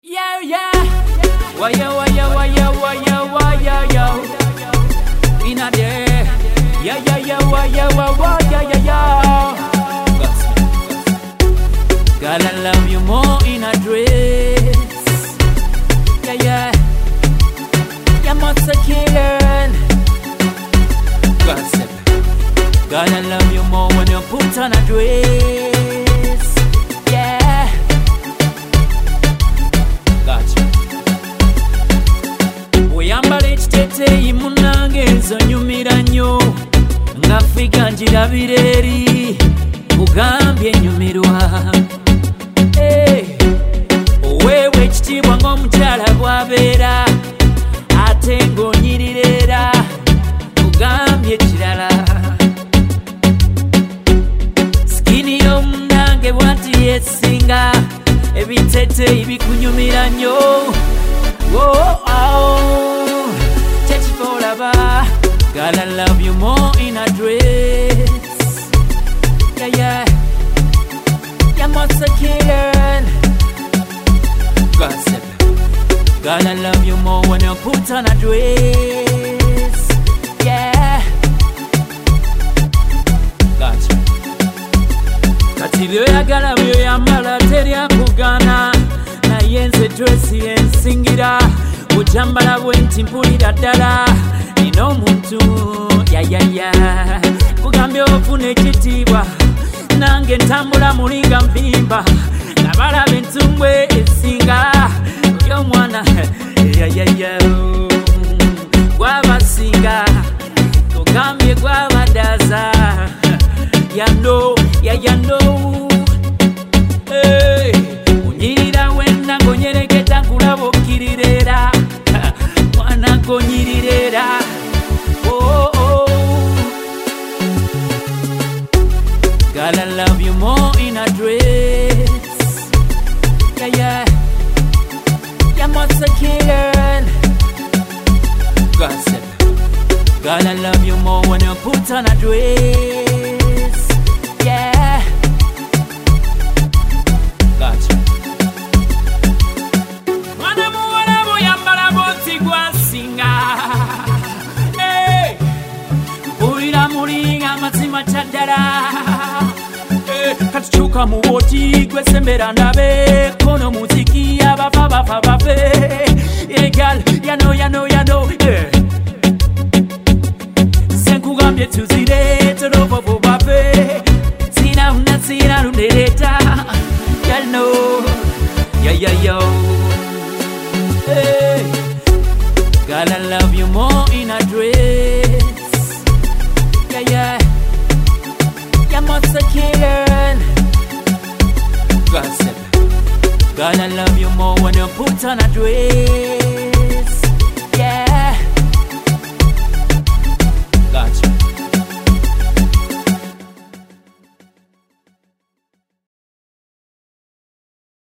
Yeah, yeah. Why yo, why yo, why yo, why yo, why yo, yo. In a day. Yeah, yeah, yeah, why yo, why yo, yo, yo. Gotta love you more in a dress. Yeah, yeah. You must a killing. Gossip. Gotta love you more when you put on a dress. Yeah. Gotcha. Oyambala ekiteeteeyi munnange enzonyumira nnyo nga figa njirabira eri kugambye nyumirwa. Oweewe ekitiibwa ng'omukyala bw'abeera ate ng'onyirira era kugambye kirala. Sikini y'omunnange bw'ati yeesinga ebiteeteeyi bikunyumira nnyo. Whoa, oh, touch for lava. Gotta love you more in a dress. Yeah, yeah. You must a killing. Gossip. Gotta love you more when you put on a dress. Yeah. Gotcha. Kati byoyagala byoyambala teryakugana. Nayenze dress yensingira ujambala bwenti mpulira ddala nina omuntu yayaya kugambye ofuna ekitiibwa nange ntambula mulinga nvimba nga balaba entumbwe esinga oli omwana yayaya gwabasinga tugambye gwabadaza yano yayano. Unyirira wenda ngonyereketa nkulaba okkirirera mwana ngonyirirera. Oh, oh. Gotta love you more in a dress. Yeah, yeah. You must a killing. Gossip. Gotta love you more when you put on a dress. Yeah. Gotcha. Mwana muwala buyambala boti gwasinga. Hey. Mpulira mulinga mazima kyaddala. Katukyuka mu boti gwesembera ndabe kono muziki abafa bafa bafe. Hey girl, you know. Senkugambye tuzire tolovo bafe. Sina luneleta. You know. Yeah, yo. Hey. Gotta love you more in a dress. Yeah, yeah. You must a killing. Gossip. Gotta love you more when you put on a dress.